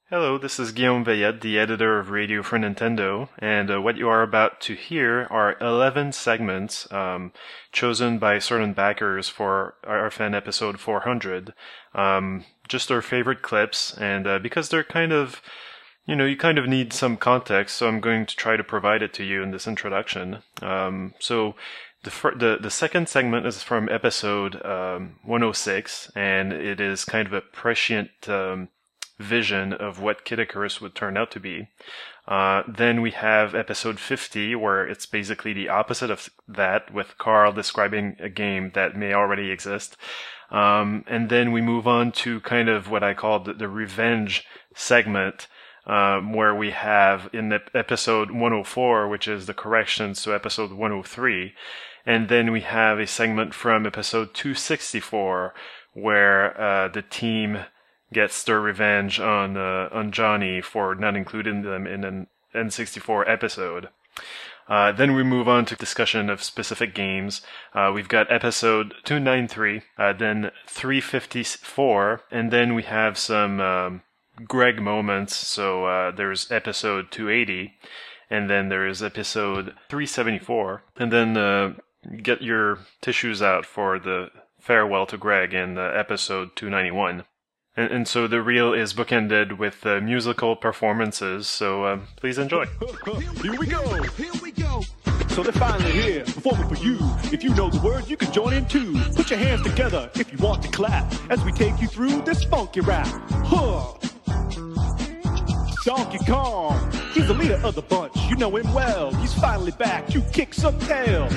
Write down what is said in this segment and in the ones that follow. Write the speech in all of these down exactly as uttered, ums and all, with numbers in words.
Hello, this is Guillaume Veillette, the editor of Radio for Nintendo, and uh, what you are about to hear are eleven segments um, chosen by certain backers for R F N episode four hundred. Um, just our favorite clips, and uh, because they're kind of, you know, you kind of need some context, so I'm going to try to provide it to you in this introduction. Um, so the, fir- the the second segment is from episode um, one oh six, and it is kind of a prescient um, vision of what Kid Icarus would turn out to be. Uh, then we have episode fifty, where it's basically the opposite of that, with Carl describing a game that may already exist. Um, and then we move on to kind of what I call the, the revenge segment, um, where we have in the episode one oh four, which is the corrections to episode one oh three. And then we have a segment from episode two sixty-four, where uh, the team gets their revenge on uh, on Johnny for not including them in an N sixty-four episode. Uh, then we move on to discussion of specific games. Uh, we've got episode two ninety-three, uh, then three fifty-four, and then we have some um, Greg moments. So uh, there's episode two eighty, and then there is episode three seventy-four, and then uh, get your tissues out for the farewell to Greg in uh, episode two ninety-one. And, and so the reel is bookended with uh, musical performances, so uh, please enjoy. Here we go! Here we go! So they're finally here, performing for you. If you know the words, you can join in too. Put your hands together if you want to clap, as we take you through this funky rap. Huh! Donkey Kong, he's the leader of the bunch. You know him well, he's finally back. You kick some tail.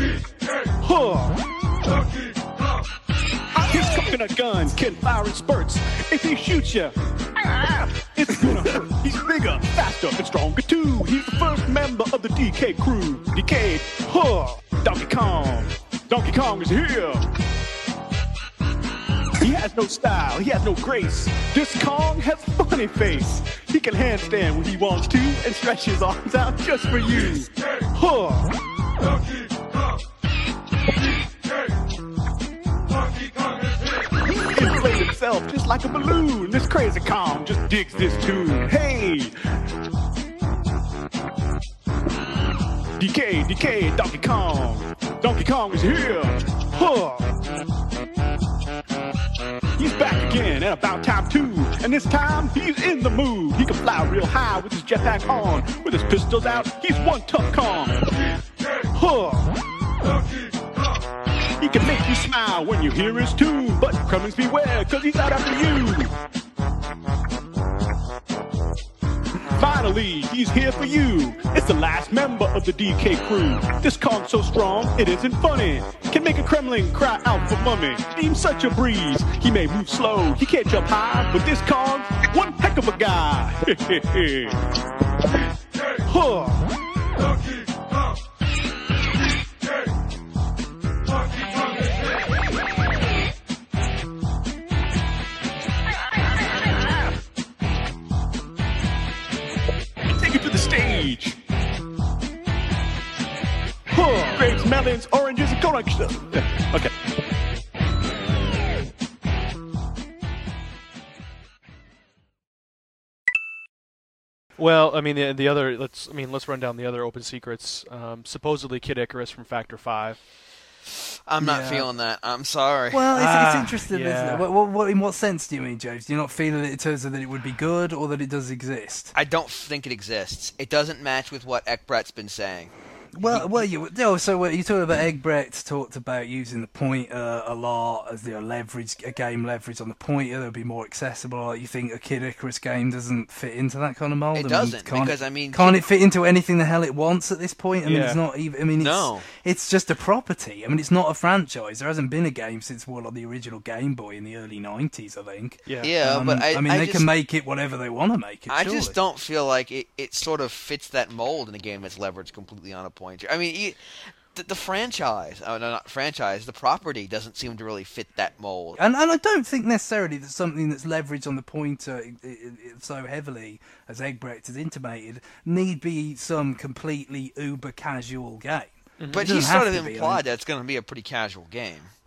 Huh! His coconut guns can fire in spurts. If he shoots you, it's gonna hurt. He's bigger, faster, and stronger too. He's the first member of the D K crew. D K, huh, Donkey Kong. Donkey Kong is here. He has no style, he has no grace. This Kong has a funny face. He can handstand when he wants to and stretch his arms out just for you. Huh. He inflates himself just like a balloon. This crazy Kong just digs this tune. Hey! D K, D K, Donkey Kong. Donkey Kong is here. Huh. He's back again, and about time too. And this time, he's in the mood. He can fly real high with his jetpack on. With his pistols out, he's one tough Kong. Huh. He can make you smile when you hear his tune. But Kremlings beware, cause he's out after you. Finally, he's here for you. It's the last member of the D K crew. This Kong's so strong, it isn't funny. Can make a Kremling cry out for mummy. Seems such a breeze. He may move slow, he can't jump high, but this Kong's one heck of a guy. Huh. Stage. Huh. Grapes, melons, oranges, and corn. Okay. Well, I mean, the, the other let's I mean let's run down the other open secrets. Um, supposedly, Kid Icarus from Factor Five. I'm not Yeah. feeling that. I'm sorry. Well, it's, Ah, it's interesting, yeah. isn't it? What, what, what, in what sense do you mean, James? Do you not feel it in terms of that it would be good, or that it does exist? I don't think it exists. It doesn't match with what Ekbrett's been saying. Well, well, you no. So what you talking about? Egbrecht talked about using the pointer a lot as the leverage, a game leverage on the pointer. That'll be more accessible. Like, you think a Kid Icarus game doesn't fit into that kind of mold? It I mean, doesn't, can't because, it, I mean, can't it fit into anything the hell it wants at this point? I mean, Yeah. it's not even. I mean, it's, No. it's just a property. I mean, it's not a franchise. There hasn't been a game since what, like the original Game Boy in the early nineties, I think. Yeah. Yeah, Um, but I, mean, I they just, can make it whatever they want to make it. I surely. just don't feel like it, it sort of fits that mold in a game that's leveraged completely on a pointer. I mean, you, the, the franchise, oh, no, not franchise, the property doesn't seem to really fit that mold. And and I don't think necessarily that something that's leveraged on the pointer i- i- i- so heavily, as Egbrecht has intimated, need be some completely uber casual game. But It he doesn't sort have of to be, I implied mean. that it's going to be a pretty casual game.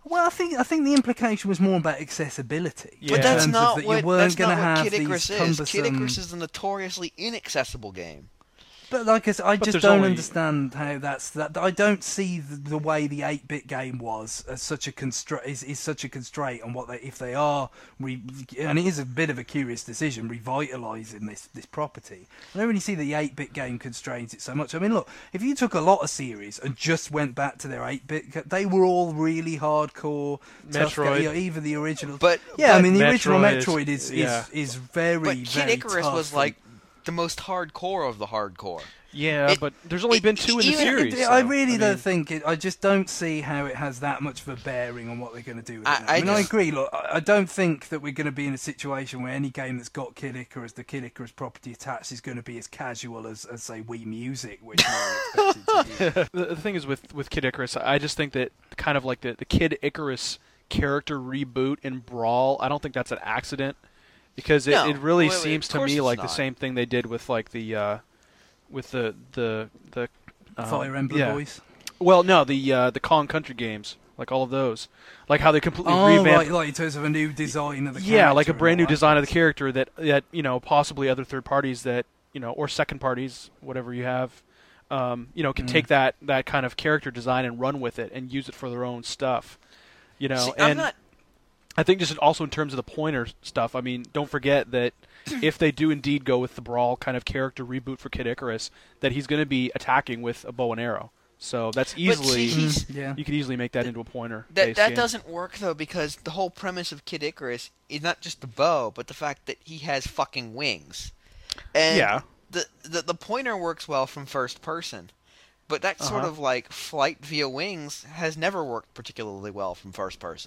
Well, I think I think the implication was more about accessibility. Yeah. But that's in terms of not that what, you weren't that's going not to what have Kid these Icarus is. cumbersome... Kid Icarus is a notoriously inaccessible game. But like I said, I But just there's don't only- understand how that's that. I don't see the, the way the eight-bit game was as such a constraint is, is such a constraint on what they if they are re, and it is a bit of a curious decision revitalising this this property. I don't really see the eight-bit game constrains it so much. I mean, look, if you took a lot of series and just went back to their eight-bit, they were all really hardcore. Tough, Metroid. you know, even the original. But yeah, but, I mean the original Metroid is- Metroid is is, yeah. is very but Kid very Icarus tough was and- like the most hardcore of the hardcore. Yeah, It- but there's only it- been two in the even- series. It- I so, really I don't mean, think it. I just don't see how it has that much of a bearing on what they're going to do with it. I- now. I I mean, I just- agree. Look, I I don't think that we're going to be in a situation where any game that's got Kid Icarus, the Kid Icarus property attached, is going to be as casual as, as say, Wii Music, which we're expected to be. The, the thing is with with Kid Icarus, I just think that kind of like the the Kid Icarus character reboot in Brawl, I don't think that's an accident because it, No, it really well, seems of to course me it's like not. the same thing they did with like the uh, with the the the um, Fire Emblem yeah. Boys. Well, no, the uh, the Kong Country games, like all of those, like how they completely Oh, revamped. right, like in terms of a new design of the Yeah, like character a and brand new all that. design of the character that that you know possibly other third parties that you know or second parties, whatever you have, um, you know, can Mm. take that that kind of character design and run with it and use it for their own stuff. You know, See, I'm and not. I think just also in terms of the pointer stuff. I mean, don't forget that if they do indeed go with the Brawl kind of character reboot for Kid Icarus, that he's going to be attacking with a bow and arrow. So that's easily see, he's- Mm, yeah. you could easily make that into a pointer. That based that game. doesn't work though because the whole premise of Kid Icarus is not just the bow, but the fact that he has fucking wings. And Yeah. The the, the pointer works well from first person, but that sort Uh-huh. of like flight via wings has never worked particularly well from first person.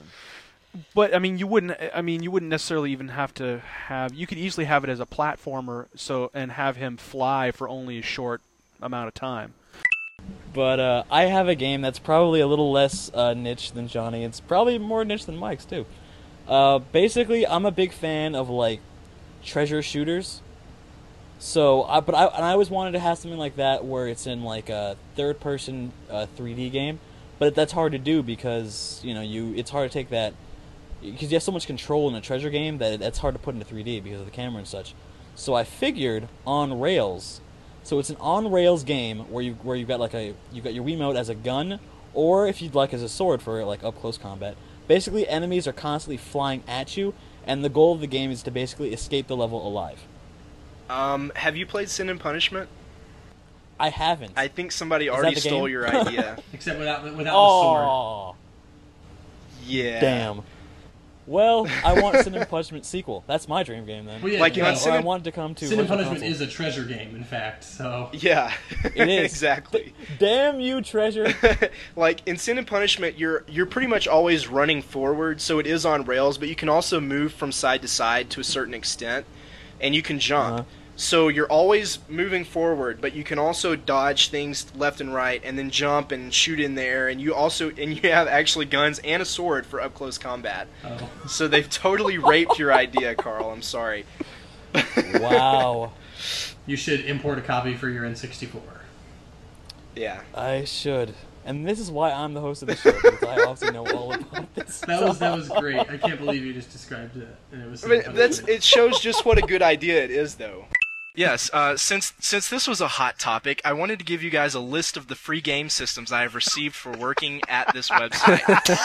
But I mean, you wouldn't. I mean, you wouldn't necessarily even have to have. You could easily have it as a platformer, so and have him fly for only a short amount of time. But uh, I have a game that's probably a little less uh, niche than Johnny. It's probably more niche than Mike's too. Uh, basically, I'm a big fan of like treasure shooters. So, I, but I and I always wanted to have something like that where it's in like a third-person uh, three D game. But that's hard to do because you know you it's hard to take that because you have so much control in a treasure game that it's hard to put into three D because of the camera and such. So I figured on rails. So it's an on rails game where you where you've got like a you've got your Wiimote as a gun, or if you'd like as a sword for like up close combat. Basically, enemies are constantly flying at you, and the goal of the game is to basically escape the level alive. Um, have you played Sin and Punishment? I haven't. I think somebody that already the stole game? your idea. Except without without the sword. oh, Yeah. damn. Well, I want Sin and Punishment sequel. That's my dream game then. Well, yeah, Like, yeah. on or Sin I and- want it to come to Sin and Virtual Punishment Console. is a treasure game, in fact. So Yeah. It is. Exactly. Damn you, treasure. Like in Sin and Punishment, you're you're pretty much always running forward, so it is on rails, but you can also move from side to side to a certain extent, and you can jump. Uh-huh. So you're always moving forward, but you can also dodge things left and right, and then jump and shoot in there, and you also and you have actually guns and a sword for up close combat. oh. So they've totally raped your idea, Carl. I'm sorry. Wow. you should import a copy for your N sixty-four. Yeah. I should. And this is why I'm the host of the show, because I obviously know all about this. That was that was great. I can't believe you just described it. And it was. I mean, that's it shows just what a good idea it is, though. Yes, uh, since since this was a hot topic, I wanted to give you guys a list of the free game systems I have received for working at this website.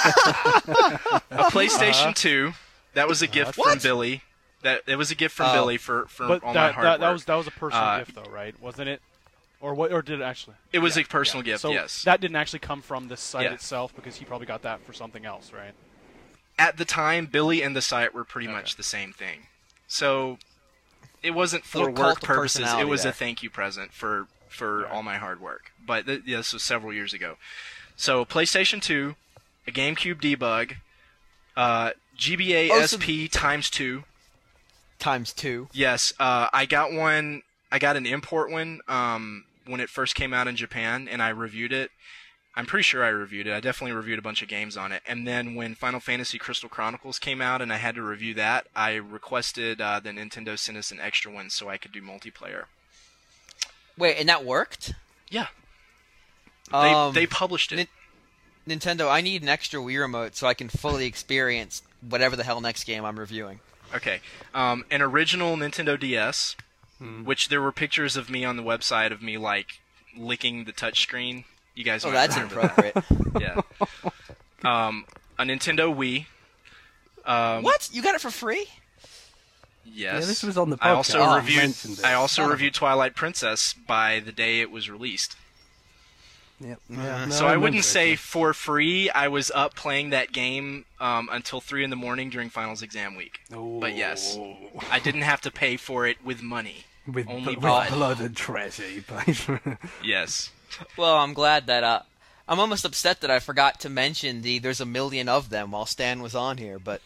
A PlayStation two, that was a gift from Billy. That it was a gift from Oh. Billy for, for But all that, my hard that, that work. was that was a personal Uh, gift, though, right? Wasn't it? Or what? Or did it actually? It was Yeah, a personal yeah. gift, So yes. that didn't actually come from this site Yeah. itself because he probably got that for something else, right? At the time, Billy and the site were pretty Okay. much the same thing. So it wasn't for Little cult work of purposes. It personality was there. a thank you present for for Right. all my hard work. But th- yeah, this was several years ago. So PlayStation two, a GameCube debug, uh, G B A Oh, so- S P times two. Times two. Yes, uh, I got one. I got an import one um, when it first came out in Japan, and I reviewed it. I'm pretty sure I reviewed it. I definitely reviewed a bunch of games on it. And then when Final Fantasy Crystal Chronicles came out and I had to review that, I requested uh, the Nintendo send us an extra one so I could do multiplayer. Wait, and that worked? Yeah. They, Um, they published it. Nin- Nintendo, I need an extra Wii remote so I can fully experience whatever the hell next game I'm reviewing. Okay. Um, an original Nintendo D S, Hmm. which there were pictures of me on the website of me, like, licking the touchscreen. You guys Oh, might that's remember inappropriate. that. Yeah. Um, a Nintendo Wii. Um, What? You got it for free? Yes. Yeah, this was on the I also podcast. Oh, reviewed. mentioned it. I also Son of a- reviewed Twilight Princess by the day it was released. Yep. Yeah. No, so I, remember wouldn't it, say yeah. for free. I was up playing that game um, until three in the morning during finals exam week. But yes, I didn't have to pay for it with money. With, only with blood. blood and treasure, you paid for it. Yes. Well, I'm glad that, uh, I'm almost upset that I forgot to mention the there's a million of them while Stan was on here, but...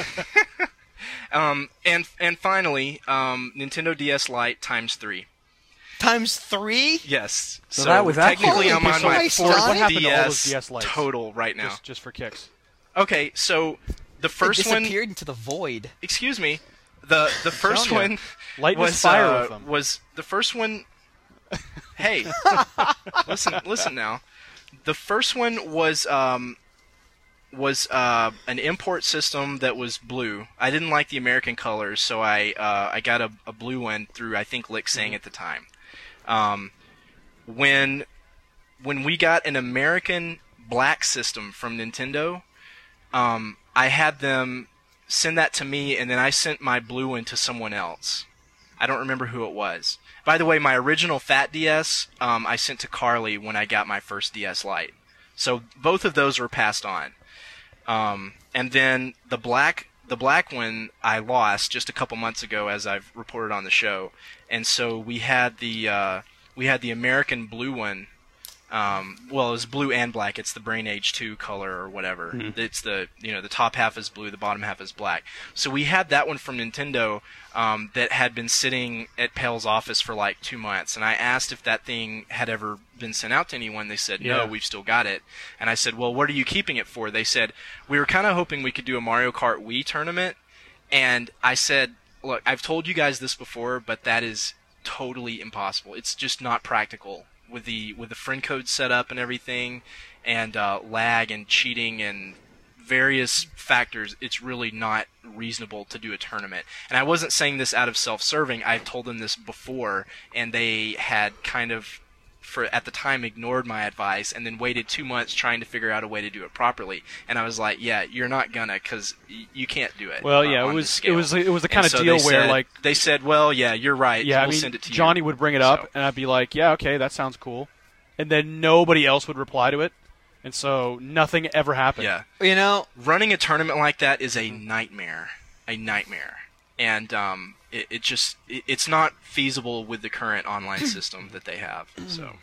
Um, and and finally, um, Nintendo D S Lite times three. Times three? Yes. So So, that was actually- technically, I'm Holy on my Christ, fourth Johnny. What happened D to all those S, D S Lites? total right now. Just, just for kicks. Okay, so the It first one. disappeared into the void. Excuse me. The the first Telling ya. one Light was was fire uh, with them. was the first one. Hey, listen, listen now. The first one was um was uh an import system that was blue. I didn't like the American colors, so I uh I got a, a blue one through I think Lixing at the time. Um, when when we got an American black system from Nintendo, um, I had them send that to me, and then I sent my blue one to someone else. I don't remember who it was. By the way, my original Fat D S, um, I sent to Carly when I got my first D S Lite. So both of those were passed on. Um, and then the black, the black one I lost just a couple months ago, as I've reported on the show. And so we had the uh, we had the American blue one. Um, well, it was blue and black. It's the Brain Age two color or whatever. Mm-hmm. It's the you know the top half is blue, the bottom half is black. So we had that one from Nintendo um, that had been sitting at Pale's office for like two months, and I asked if that thing had ever been sent out to anyone. They said Yeah. no, we've still got it. And I said, well, what are you keeping it for? They said we were kind of hoping we could do a Mario Kart Wii tournament, and I said, look, I've told you guys this before, but that is totally impossible. It's just not practical. With the with the friend code set up and everything, and uh, lag and cheating and various factors, it's really not reasonable to do a tournament. And I wasn't saying this out of self-serving. I've told them this before, and they had kind of, for at the time, ignored my advice, and then waited two months trying to figure out a way to do it properly. And I was like, "Yeah, you're not gonna, because y- you can't do it." Well, uh, yeah, on it this was it scale." was it was the And kind of so deal they where said- like they said, "Well, yeah, you're right. yeah, we'll I mean send it to you." Johnny would bring it up So- and I'd be like, yeah, okay, that sounds cool, and then nobody else would reply to it, and so nothing ever happened. Yeah. You know, Running a tournament like that is a nightmare, a nightmare, and um, it, it just it, it's not feasible with the current online system that they have. So,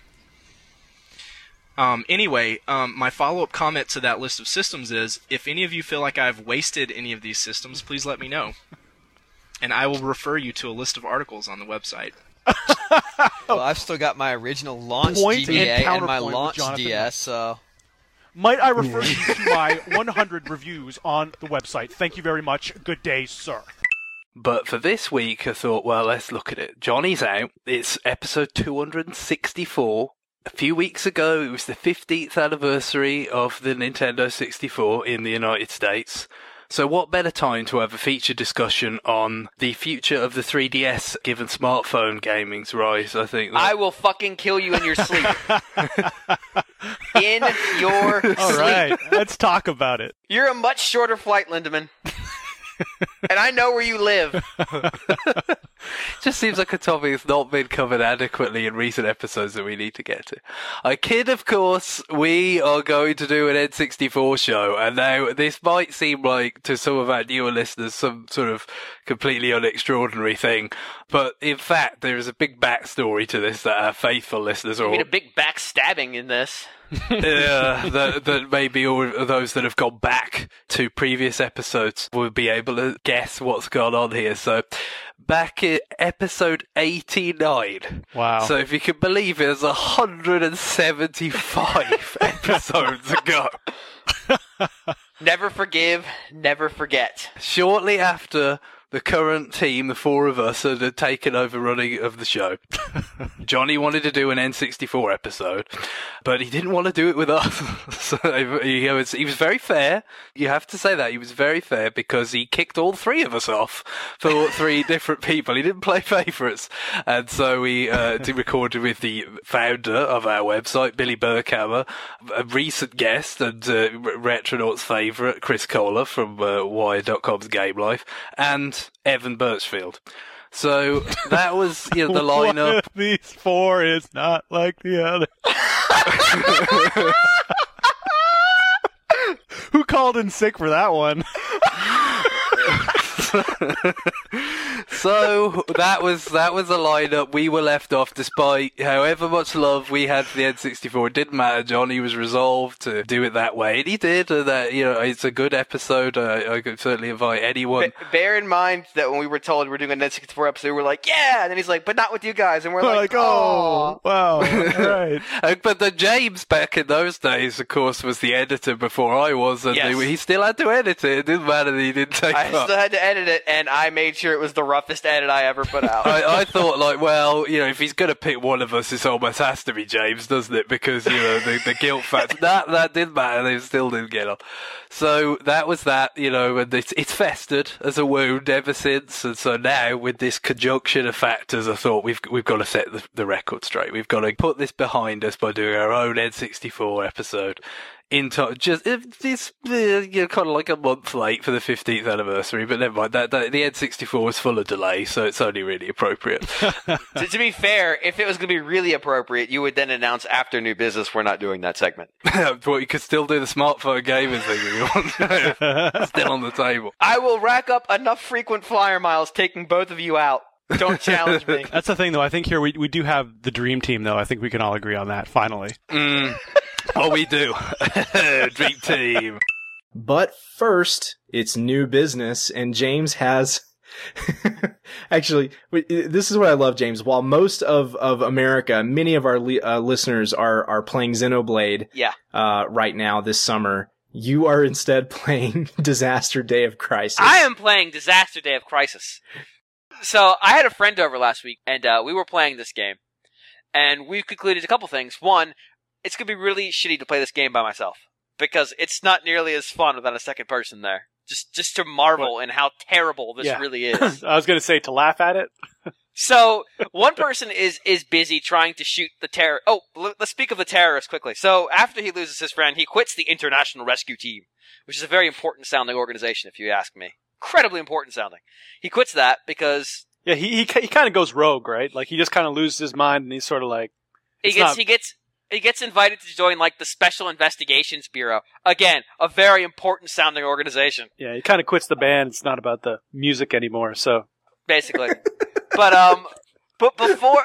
um, anyway, um, my follow-up comment to that list of systems is: if any of you feel like I've wasted any of these systems, please let me know, and I will refer you to a list of articles on the website. well, I've still got my original launch Point G B A and and, my counterpoint with launch Jonathan D S, so... Might I refer you to my one hundred reviews on the website? Thank you very much. Good day, sir. But for this week, I thought, well, let's look at it. Johnny's out. It's episode two hundred sixty-four. A few weeks ago, it was the fifteenth anniversary of the Nintendo sixty-four in the United States. So what better time to have a feature discussion on the future of the three D S given smartphone gaming's rise, I think. I will fucking kill you in your sleep. In your All sleep. right, let's talk about it. You're a much shorter flight, Lindemann. And I know where you live. Just seems like a topic that's not been covered adequately in recent episodes that we need to get to. I kid, of course, we are going to do an N sixty-four show, and now this might seem like, to some of our newer listeners, some sort of completely unextraordinary thing, but in fact, there is a big backstory to this that our faithful listeners are I all... mean, a big backstabbing in this. Yeah, that, that maybe all of those that have gone back to previous episodes will be able to guess what's gone on here. So, back in episode eighty-nine. Wow. So, if you can believe it, it was one hundred seventy-five episodes ago. Never forgive, never forget. Shortly after the current team, the four of us, had taken over running of the show. Johnny wanted to do an N sixty-four episode, but he didn't want to do it with us. So he was, he was very fair. You have to say that. He was very fair because he kicked all three of us off for three different people. He didn't play favourites. And so we uh, recorded with the founder of our website, Billy Burkhammer, a recent guest and uh, Retronauts favourite, Chris Kohler from uh, Wired dot com's Game Life, and Evan Birchfield. So that was, you know, the lineup. One of these four is not like the other. Who called in sick for that one? So that was that was a lineup. We were left off despite however much love we had for the N sixty-four. It didn't matter. Johnny was resolved to do it that way, and he did. And that, you know, it's a good episode. Uh, I could certainly invite anyone. Ba- bear in mind that when we were told we were doing an N sixty-four episode, we were like, yeah, and then he's like, but not with you guys, and we're, We're like, like, oh, oh, wow, right. Uh, but then James, back in those days, of course, was the editor before I was, and Yes. he, he still had to edit it. It didn't matter that he didn't take I part. still had to edit it, and I made sure it was the roughest edit I ever put out. I, I thought, like, well, you know, if he's going to pick one of us, it almost has to be James, doesn't it? Because, you know, the, the guilt factor. that, that didn't matter. They still didn't get on. So that was that, you know, and it's, it's festered as a wound ever since. And so now, with this conjunction of factors, I thought we've we've got to set the, the record straight. We've got to put this behind us by doing our own N sixty-four episode. In time, just it's uh, you know, kind of like a month late for the fifteenth anniversary, but never mind. That, that the N sixty-four was full of delay, so it's only really appropriate. to, to be fair, if it was going to be really appropriate, you would then announce after New Business we're not doing that segment. But you could still do the smartphone gaming thing if you want. It's still on the table. I will rack up enough frequent flyer miles taking both of you out. Don't challenge me. That's the thing, though. I think here we we do have the dream team, though. I think we can all agree on that. Finally. Mm. Oh, we do. Dream team. But first, it's New Business, and James has... Actually, this is what I love, James. While most of, of America, many of our li- uh, listeners are, are playing Xenoblade Yeah. uh, right now this summer, you are instead playing Disaster Day of Crisis. I am playing Disaster Day of Crisis. So I had a friend over last week, and uh, we were playing this game, and we concluded a couple things. One, it's going to be really shitty to play this game by myself, because it's not nearly as fun without a second person there. Just just to marvel in how terrible this Yeah. really is. I was going to say to laugh at it. So, one person is is busy trying to shoot the terror. Oh, l- let's speak of the terrorist quickly. So, after he loses his friend, he quits the International Rescue Team, which is a very important sounding organization, if you ask me. Incredibly important sounding. He quits that because Yeah, he he, he kind of goes rogue, right? Like, he just kind of loses his mind, and he's sort of like... he It's gets not- he gets he gets invited to join like the Special Investigations Bureau. Again, a very important sounding organization. Yeah, he kind of quits the band. It's not about the music anymore, so... Basically. But um, but before,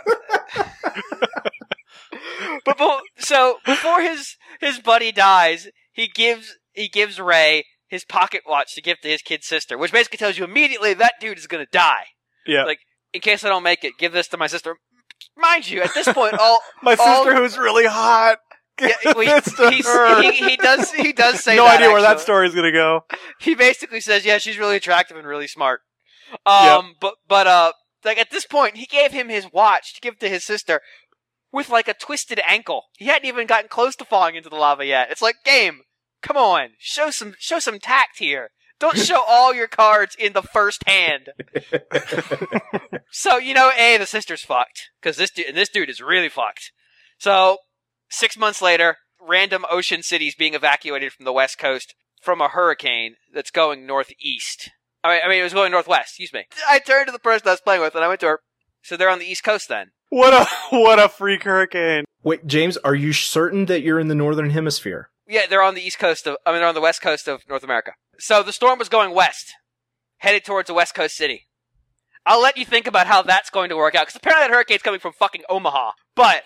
but be- so before his his buddy dies, he gives he gives Ray his pocket watch to give to his kid sister, which basically tells you immediately that dude is gonna die. Yeah. Like, in case I don't make it, give this to my sister. Mind you, at this point, all My all, sister, who's really hot. yeah, we, Give this to he's, her. he he does he does say no that, idea where that actually. story is going to go. He basically says, yeah, she's really attractive and really smart. Um, but, but, uh, like at this point, he gave him his watch to give to his sister with like a twisted ankle. He hadn't even gotten close to falling into the lava yet. It's like, game, come on, show some, show some tact here. Don't show all your cards in the first hand. So, you know, A, the sister's fucked. Cause this dude, and this dude is really fucked. So, six months later, random ocean cities being evacuated from the west coast from a hurricane that's going northeast. I mean, I mean, it was going northwest, excuse me. I turned to the person I was playing with and I went to her, so they're on the east coast then. What a what a freak hurricane. Wait, James, are you certain that you're in the Northern Hemisphere? Yeah, they're on the east coast of, I mean, they're on the west coast of North America. So the storm was going west, headed towards a west coast city. I'll let you think about how that's going to work out, because apparently that hurricane's coming from fucking Omaha. But,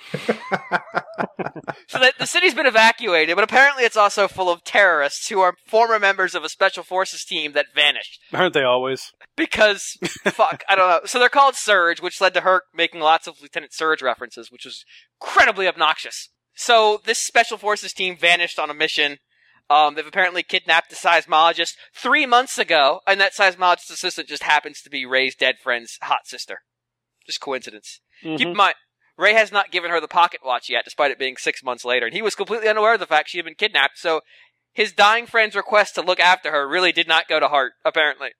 so the, the city's been evacuated, but apparently it's also full of terrorists who are former members of a special forces team that vanished. Aren't they always? Because, fuck, I don't know. So they're called Surge, which led to her making lots of Lieutenant Surge references, which was incredibly obnoxious. So this special forces team vanished on a mission. Um, they've apparently kidnapped a seismologist three months ago, and that seismologist assistant just happens to be Ray's dead friend's hot sister. Just coincidence. Mm-hmm. Keep in mind, Ray has not given her the pocket watch yet, despite it being six months later, and he was completely unaware of the fact she had been kidnapped, so his dying friend's request to look after her really did not go to heart, apparently.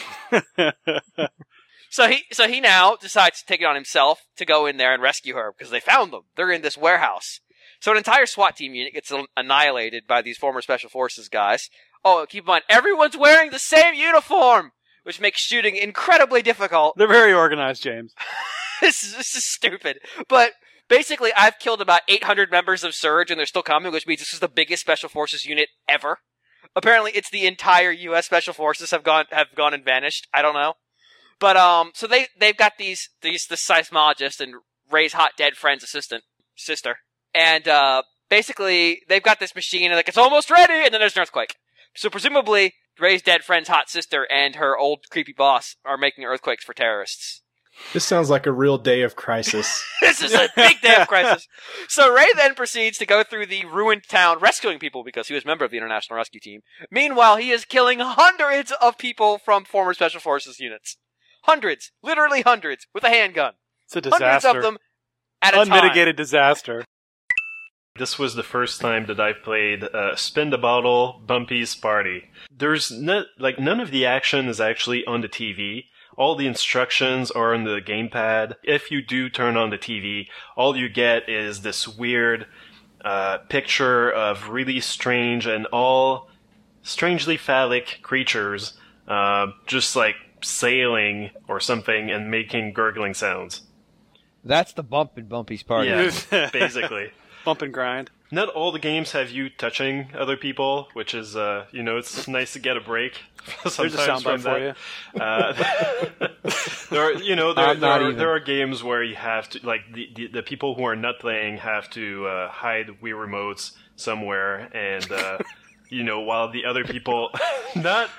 So he so he now decides to take it on himself to go in there and rescue her, because they found them. They're in this warehouse. So an entire SWAT team unit gets annihilated by these former Special Forces guys. Oh, keep in mind, everyone's wearing the same uniform, which makes shooting incredibly difficult. They're very organized, James. this, is, this is stupid. But basically, I've killed about eight hundred members of Surge, and they're still coming, which means this is the biggest Special Forces unit ever. Apparently, it's the entire U S Special Forces have gone have gone and vanished. I don't know. But, um, so they, they've got these, these, this seismologist and Ray's hot dead friend's assistant, sister. And, uh, basically, they've got this machine, and like, it's almost ready, and then there's an earthquake. So presumably, Ray's dead friend's hot sister and her old creepy boss are making earthquakes for terrorists. This sounds like a real day of crisis. This is a big day of crisis. So Ray then proceeds to go through the ruined town rescuing people because he was a member of the International Rescue Team. Meanwhile, he is killing hundreds of people from former Special Forces units. Hundreds. Literally hundreds. With a handgun. It's a disaster. Hundreds of them at a Unmitigated time. disaster. This was the first time that I've played uh, Spin the Bottle, Bumpy's Party. There's no, like none of the action is actually on the T V. All the instructions are on the gamepad. If you do turn on the T V, all you get is this weird uh, picture of really strange and all strangely phallic creatures, uh, just like sailing or something and making gurgling sounds. That's the bump in Bumpy's Party. Yeah, basically. Bump and grind. Not all the games have you touching other people, which is, uh, you know, it's nice to get a break. There's a soundbite for you. Uh, there are, you know, there, I'm there not are, even. there are games where you have to, like, the, the, the people who are not playing have to uh, hide Wii remotes somewhere, and, uh, you know, while the other people not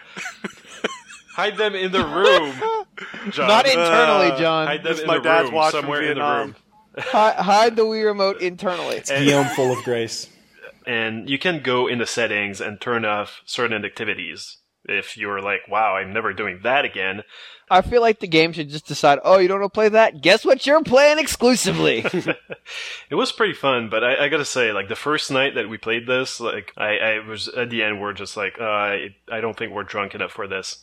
hide them in the room. John. Not internally, Uh, John. hide them This in my the dad's room, watch from somewhere in the Vietnam. room. Hi- hide the Wii remote internally. It's Guillaume full of grace. And you can go in the settings and turn off certain activities. If you're like, wow, I'm never doing that again. I feel like the game should just decide, oh, you don't want to play that? Guess what you're playing exclusively? It was pretty fun, but I, I gotta say, like, the first night that we played this, like, I, I was, at the end, we're just like, uh, I, I don't think we're drunk enough for this.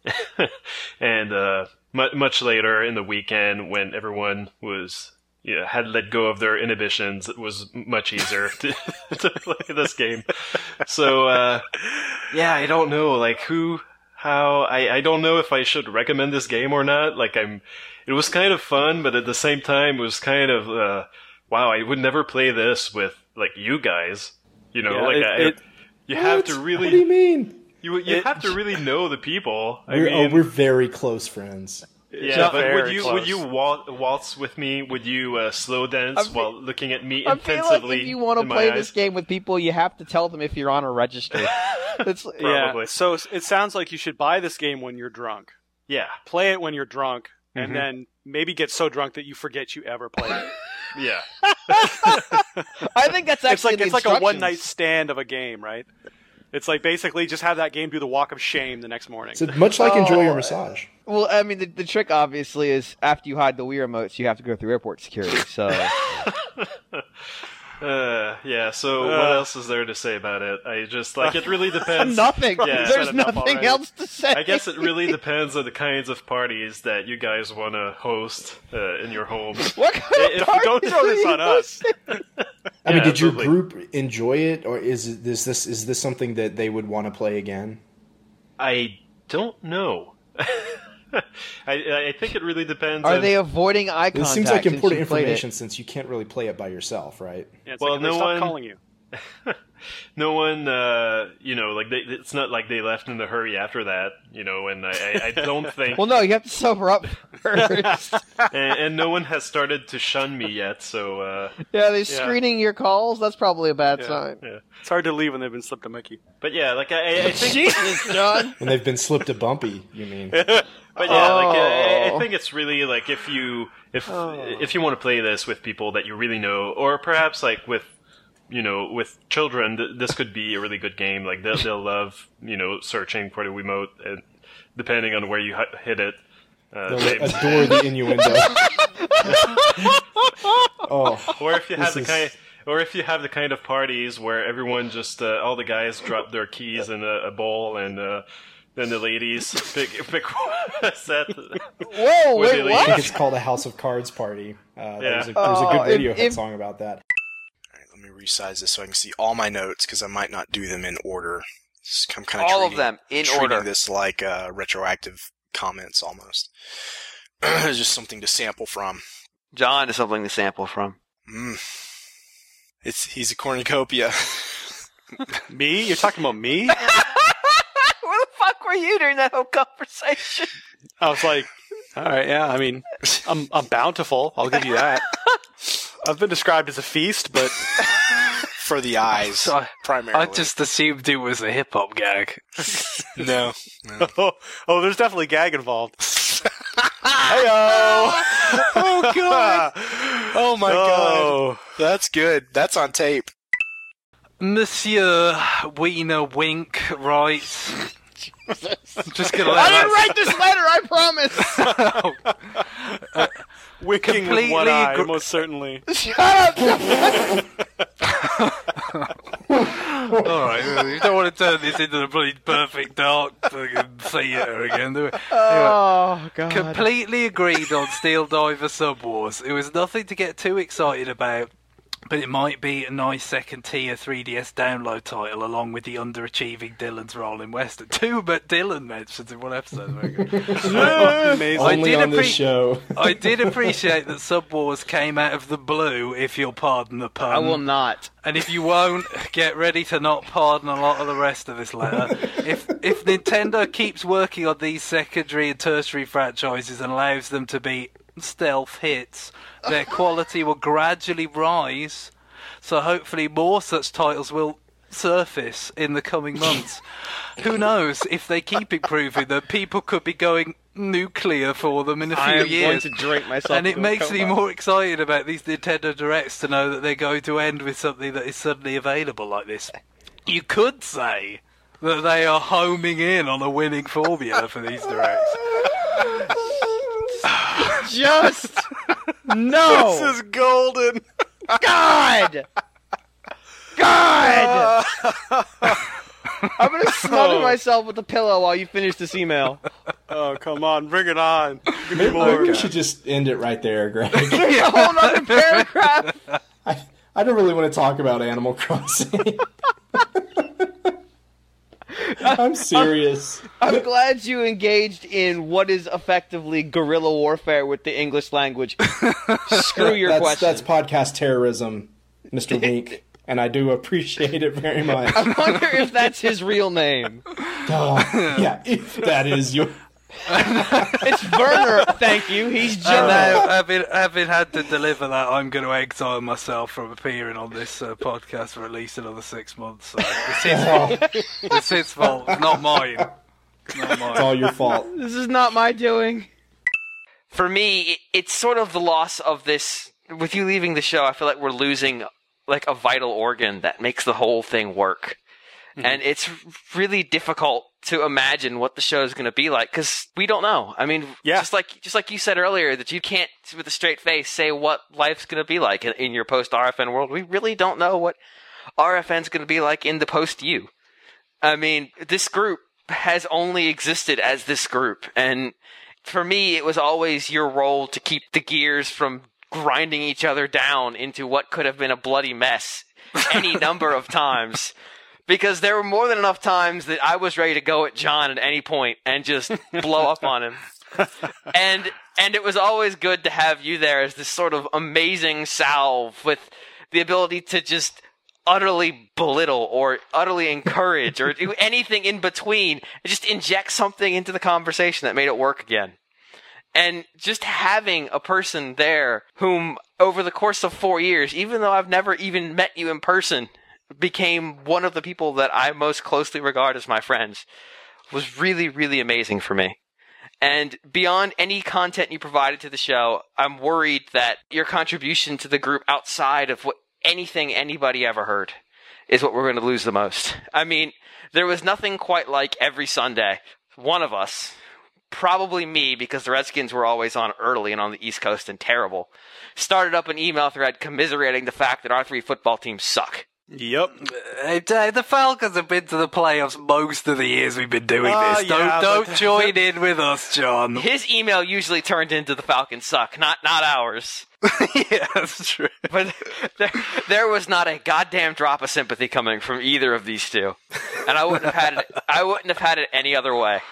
And, uh, mu- much later in the weekend, when everyone was, you know, had let go of their inhibitions, it was much easier to, to play this game. So, uh, yeah, I don't know, like, who, how, I, I don't know if I should recommend this game or not. Like, I'm, it was kind of fun, but at the same time, it was kind of, uh, wow, I would never play this with, like, you guys. You know, Yeah, like, it- I, it- you have What? to really, What do you mean? you, you it- have to really know the people. I We're, mean, oh, we're very close friends. yeah, but would very you close. would you wal- waltz with me? Would you uh, slow dance I feel- while looking at me I feel intensively? like if you want to in my play eyes? this game with people, you have to tell them if you're on a registry. It's, Probably. Yeah. So it sounds like you should buy this game when you're drunk. Yeah, Play it when you're drunk, Mhm. and then maybe get so drunk that you forget you ever played it. yeah. I think that's actually It's like the it's like a one instructions. night stand of a game, right? It's like basically just have that game do the walk of shame the next morning. It's much like enjoy your Oh, massage. Well, I mean, the, the trick obviously is after you hide the Wii remotes, you have to go through airport security. So Uh, yeah, so what Uh. else is there to say about it? I just, like, it really depends. nothing. Yeah. There's Set it up nothing already. else to say. I guess it really depends on the kinds of parties that you guys want to host uh, in your homes. What kind If- of party don't throw this are you on us. I mean, Yeah, did your absolutely. group enjoy it, or is this this is this something that they would want to play again? I don't know. I, I think it really depends Are on... they avoiding eye This contact? seems like since important you played it? information since you can't really play it by yourself, right? Yeah, it's Well, like if they no stop one- calling you. No one, uh, you know, like, they, it's not like they left in a hurry after that, you know, and I, I, I don't think... Well, no, you have to sober up first. and, and no one has started to shun me yet, so, uh, yeah, they're screening your calls. That's probably a bad Yeah. sign. yeah. It's hard to leave when they've been slipped a Mickey. But yeah, like, I, I think... Jesus, John. When they've been slipped a bumpy, you mean? But yeah, like I, I Oh. think it's really like if you if if you want to play this with people that you really know, or perhaps like with you know, with children, th- this could be a really good game. Like they'll they'll love, you know, searching for the Wiimote, and depending on where you h- hit it. Uh, They'll they- adore the innuendo. Oh, or if you have the is- kind, or if you have the kind of parties where everyone just uh, all the guys drop their keys in a, a bowl, and uh, then the ladies pick pick a set. Whoa, with wait, the I think what? it's called a House of Cards party. Uh, Yeah. there's, a, there's a Oh, good video if- hit if- song about that. Let me resize this so I can see all my notes because I might not do them in order. Just- I'm kind of All of treating, them in treating order. this like uh, retroactive comments almost. It's just something to sample from. John is something to sample from. Mm. It's he's a cornucopia. Me? You're talking about me? Where the fuck were you during that whole conversation? I was like, all right, yeah. I mean, I'm I'm bountiful. I'll give you that. I've been described as a feast, but For the eyes, So, primarily. I just assumed it was a hip hop gag. no. no. oh, oh, there's definitely gag involved. Heyo! Oh god! Oh my Oh. god! That's good. That's on tape. Monsieur Wiener Wink writes. Just gonna I let didn't that write this letter, I promise! Winking with one Completely eye, agr- most certainly. Shut up! Alright, you don't want to turn this into the bloody perfect dark fucking theatre again, do we? Anyway, Oh, God. completely agreed on Steel Diver Sub Wars. It was nothing to get too excited about, but it might be a nice second tier three D S download title along with the underachieving Dylan's Rolling Western. Two but Dylan mentions in one episode. Very good. Amazing. I Only did on this appre- show. I did appreciate that Sub Wars came out of the blue, if you'll pardon the pun. I will not. And if you won't, get ready to not pardon a lot of the rest of this letter. if if Nintendo keeps working on these secondary and tertiary franchises and allows them to be stealth hits, their quality will gradually rise. So hopefully more such titles will surface in the coming months. Who knows, if they keep improving them, people could be going nuclear for them in a few I am years. going to drink myself And it into a makes me coma. more excited about these Nintendo Directs to know that they're going to end with something that is suddenly available like this. You could say that they are homing in on a winning formula for these Directs. Just no. This is golden. God. God. I'm gonna smother Oh. myself with the pillow while you finish this email. Oh, come on, bring it on. Give me Maybe, more. maybe we should just end it right there, Greg. There's a whole other paragraph. I, I don't really want to talk about Animal Crossing. I'm serious. I'm glad you engaged in what is effectively guerrilla warfare with the English language. Screw your that's, question. That's podcast terrorism, Mister Wink, and I do appreciate it very much. I wonder if that's his real name. Oh, yeah, if that is your... It's Werner, thank you. He's And German. now, having, having had to deliver that, I'm going to exile myself from appearing on this uh, podcast for at least another six months. So it's his fault. It's his fault, not mine. Not mine. It's all your fault. This is not my doing. For me, it, it's sort of the loss of this. With you leaving the show, I feel like we're losing like a vital organ that makes the whole thing work. Mm-hmm. And it's really difficult to imagine what the show is going to be like because we don't know. I mean, Yeah. just like just like you said earlier, that you can't, with a straight face, say what life's going to be like in, in your post-R F N world. We really don't know what R F N's going to be like in the post-U. I mean, this group has only existed as this group, and for me, it was always your role to keep the gears from grinding each other down into what could have been a bloody mess any number of times. Because there were more than enough times that I was ready to go at John at any point and just blow up on him. And and it was always good to have you there as this sort of amazing salve with the ability to just utterly belittle or utterly encourage or do anything in between and just inject something into the conversation that made it work again. And just having a person there whom, over the course of four years, even though I've never even met you in person, became one of the people that I most closely regard as my friends, was really, really amazing for me. And beyond any content you provided to the show, I'm worried that your contribution to the group outside of what anything anybody ever heard is what we're going to lose the most. I mean, there was nothing quite like every Sunday. One of us, probably me, because the Redskins were always on early and on the East Coast and terrible, started up an email thread commiserating the fact that our three football teams suck. Yep. Hey, Dave, the Falcons have been to the playoffs most of the years we've been doing Oh, this. yeah, don't don't but- join in with us, John. His email usually turned into the Falcons suck, not not ours. Yeah, that's true. But there, there was not a goddamn drop of sympathy coming from either of these two, and I wouldn't have had it. I wouldn't have had it any other way.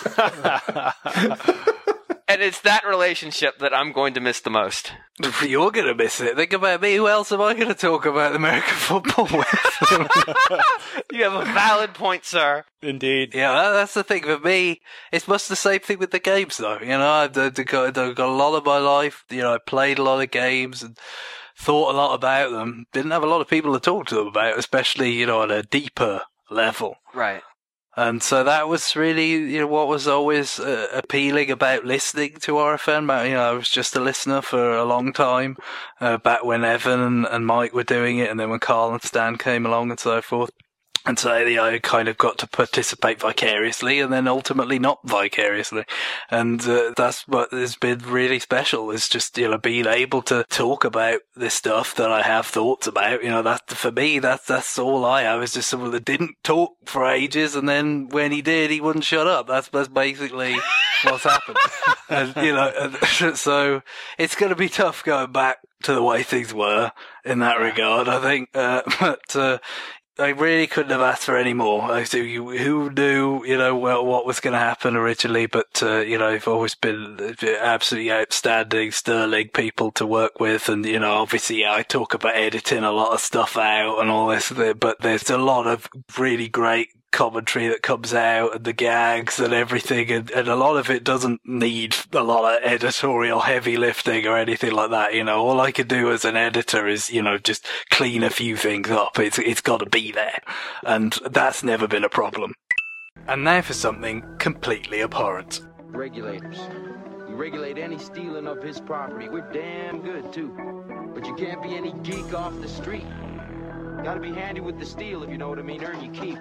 And it's that relationship that I'm going to miss the most. You're going to miss it. Think about me. Who else am I going to talk about American football with? You have a valid point, sir. Indeed. Yeah, that, that's the thing. For me, it's much the same thing with the games, though. You know, I've, I've, got, I've got a lot of my life. You know, I played a lot of games and thought a lot about them. Didn't have a lot of people to talk to them about, especially, you know, on a deeper level. Right. And so that was really, you know, what was always uh, appealing about listening to R F N. You know, I was just a listener for a long time, uh, back when Evan and, and Mike were doing it, and then when Carl and Stan came along and so forth. And so you know, I kind of got to participate vicariously and then ultimately not vicariously. And uh, that's what has been really special, is just, you know, being able to talk about this stuff that I have thoughts about. You know, that for me, that's, that's all I have, is just someone that didn't talk for ages, and then when he did, he wouldn't shut up. That's, that's basically what's happened. And, you know, and so it's going to be tough going back to the way things were in that regard, I think. Uh, but, uh, I really couldn't have asked for any more. I so you, who knew, you know, well, what was going to happen originally? But uh, you know, they've always been absolutely outstanding, sterling people to work with. And you know, obviously, yeah, I talk about editing a lot of stuff out and all this, but there's a lot of really great commentary that comes out, and the gags and everything, and, and a lot of it doesn't need a lot of editorial heavy lifting or anything like that. You know, all I can do as an editor is, you know, just clean a few things up. It's it's got to be there, and that's never been a problem. And now for something completely abhorrent. Regulators. We regulate any stealing of his property. We're damn good too. But you can't be any geek off the street. Gotta be handy with the steel, if you know what I mean. Earn your keep.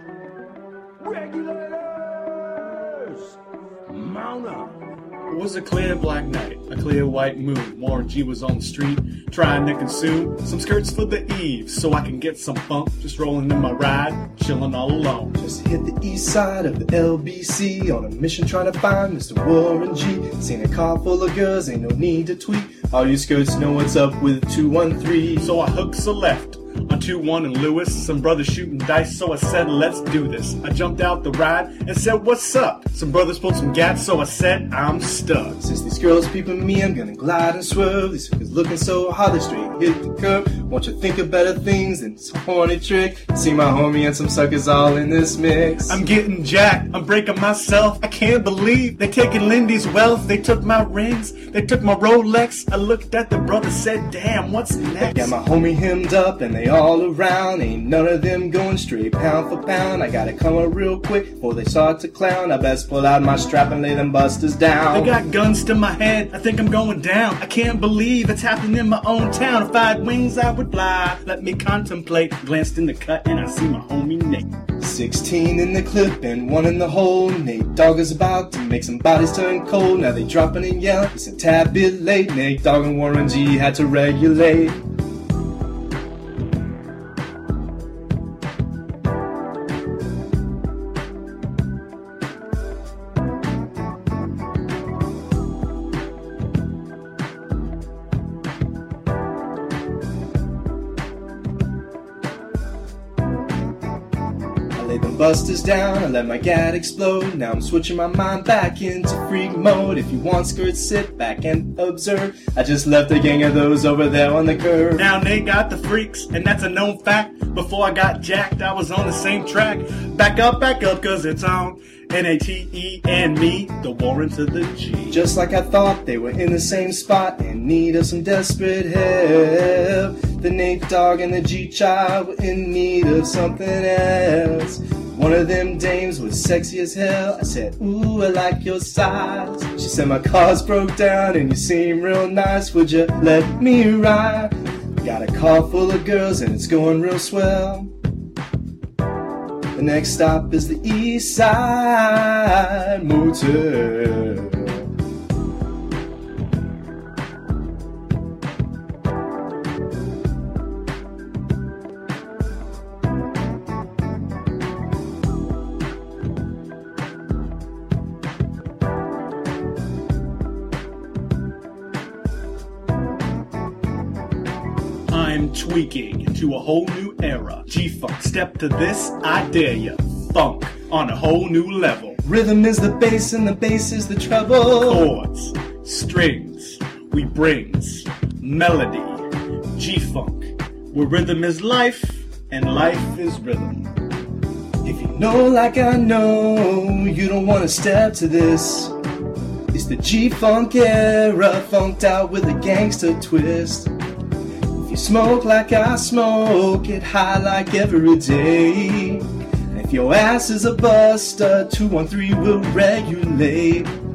Regulators! Mount up! It was a clear black night, a clear white moon. Warren G was on the street, trying to consume some skirts for the eve, so I can get some funk. Just rolling in my ride, chilling all alone. Just hit the east side of the L B C on a mission trying to find Mister Warren G. Seen a car full of girls, ain't no need to tweet. All you skirts know what's up with two one three. So I hooks a left on two one and Lewis, some brothers shooting dice, so I said, let's do this. I jumped out the ride and said, what's up? Some brothers pulled some gats, so I said, I'm stuck. Since these girls peeping me, I'm gonna glide and swerve. These hookers looking so hard, they straight hit the curb. Won't you think of better things than some horny trick? See my homie and some suckers all in this mix. I'm getting jacked, I'm breaking myself. I can't believe they taking Lindy's wealth. They took my rings, they took my Rolex. I looked at the brother, said, damn, what's next? Got my homie hemmed up and they all around. Ain't none of them going straight pound for pound. I gotta come up real quick before they start to clown. I best pull out my strap and lay them busters down. They got guns to my head, I think I'm going down. I can't believe it's happening in my own town. If I had wings I would fly. Let me contemplate. Glanced in the cut and I see my homie Nate. Sixteen in the clip and one in the hole. Nate Dogg is about to make some bodies turn cold. Now they dropping and yelling, it's a tad bit late. Nate Dogg and Warren G had to regulate. Busters down, I let my gat explode. Now I'm switching my mind back into freak mode. If you want skirts, sit back and observe. I just left a gang of those over there on the curb. Now they got the freaks, and that's a known fact. Before I got jacked, I was on the same track. Back up, back up, cause it's on N A T E and me, the Warren to the G. Just like I thought, they were in the same spot in need of some desperate help. The Nate Dogg and the G-Child were in need of something else. One of them dames was sexy as hell. I said, ooh, I like your size. She said, my car's broke down and you seem real nice. Would you let me ride? Got a car full of girls and it's going real swell. The next stop is the East Side Motel. I'm tweaking into a whole new era. G-Funk, step to this, I dare ya. Funk on a whole new level. Rhythm is the bass and the bass is the treble. Chords, strings, we brings melody. G-Funk, where rhythm is life and life is rhythm. If you know like I know, you don't want to step to this. It's the G-Funk era, funked out with a gangster twist. If you smoke like I smoke, get high like every day. And if your ass is a buster, two one three will regulate.